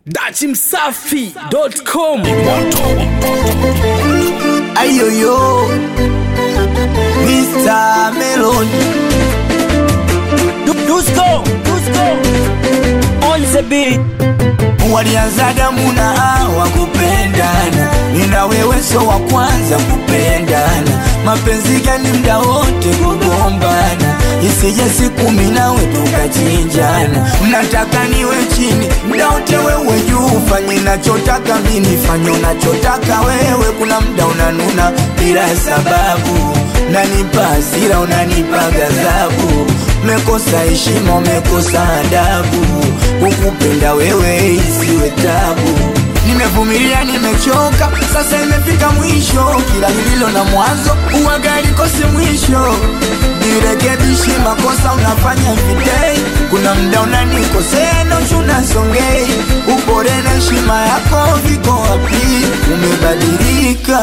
dachimsafi.com. Ayoyo Mr. Melon Dusko on the beat. Walianza damu na hawa kupendana, nina wewe so wa kwanza kupendana. Mapenzi gani mda wote kugombana, isije siku mimi nawe tukachinjana. Mnataka niwe chini mda wote wewe juu, fanye nachotaka mimi fanye unachotaka wewe. Kuna mda unanuna bila sababu, unanipa hasira unanipa ghadhabu. Mekosa heshima mekosa adabu, kukupenda wewe isiwe tabu. Nimevumilia nimechoka, sasa imefika mwisho. Kila lililo na mwanzo uwaga likose mwisho. Nirekebishe makosa unafanya everyday. Kuna mda unanikosea na unasongei. Upore na heshima yako viko wapi? Umebadilika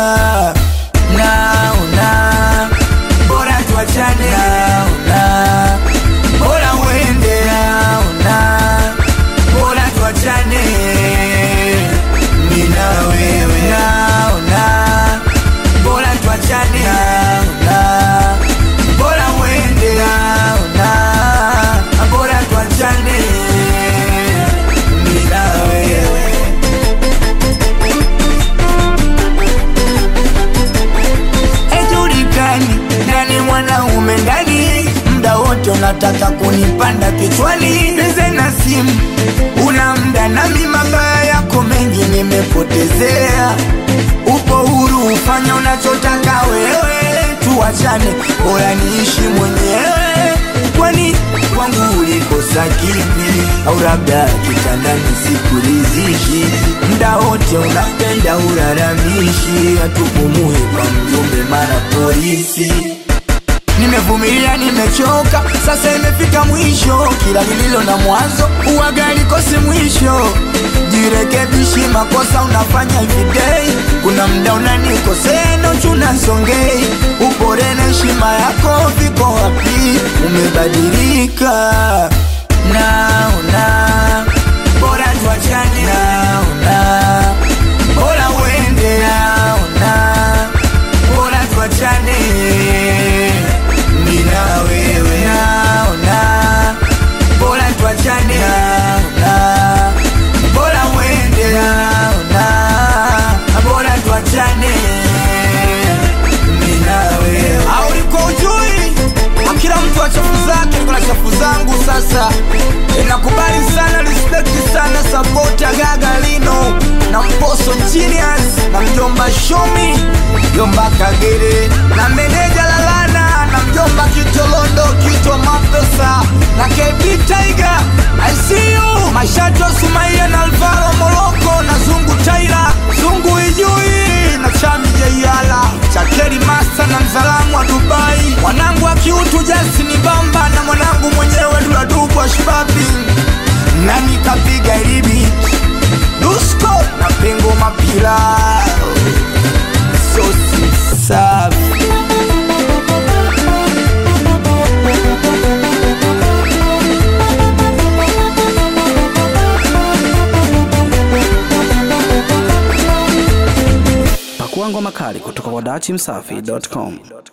naona bora tuachane naona, bora uende naona, bora tuachane mimi na wewe naona, bora tuachane naona, bora uende naona, bora tuachane mimi na wewe. Ejulikani nani mwanaume ndani, mda wote unataka kunipanda kichwani. Peze na simu una mda nami, mabaya yako mengi nimepotezea. Upo huru ufanya unachotaka wewe, tuachane bora niishi mwenyewe. Kwani kwangu ulikosa kipi? Au labda kitandani sikuridhishi? Mda wote unapenda ulalamishi, hatupumui kwa mjumbe mara polisi. Nimevumilia nimechoka, sasa imefika mwisho. Kila lililo na mwanzo uwaga likose mwisho. Jirekebishe makosa unafanya everyday. Kuna mda unanikosea na unasongei. Upore na heshima yako viko wapi? Umebadilika naona, bora tuachane naona, bora uende naona, bora tuachane mimi na wewe naona, bora tuachane naona, bora uende naona, bora tuachane mimi na wewe. Au liko ujui kila mtu achafu zake, kuna chafu zangu. Sasa nakubali sana, respect sana, support ya Gaga Lino na Mposo Genius na mjomba Shomi, mjomba Kagere na meneja Lalana na mjomba Kitolondo Kito Mapesa na KB Tiger. I see you Mashato Sumaya na Alvaro Morocco na Zungu Taira, Zungu Ijui na Chami Jayala, Chakeri Master na mzalamu wa Dubai. Wanangu wa kiutu Jasini Bamba na mwanangu mwenyewe Dula Dubu wa Shibabi. Nani kapiga ilibi Dusko na Pengo Mapila Sosi safi. Pakuangwa makali kutoka kwa dachimsafi.com.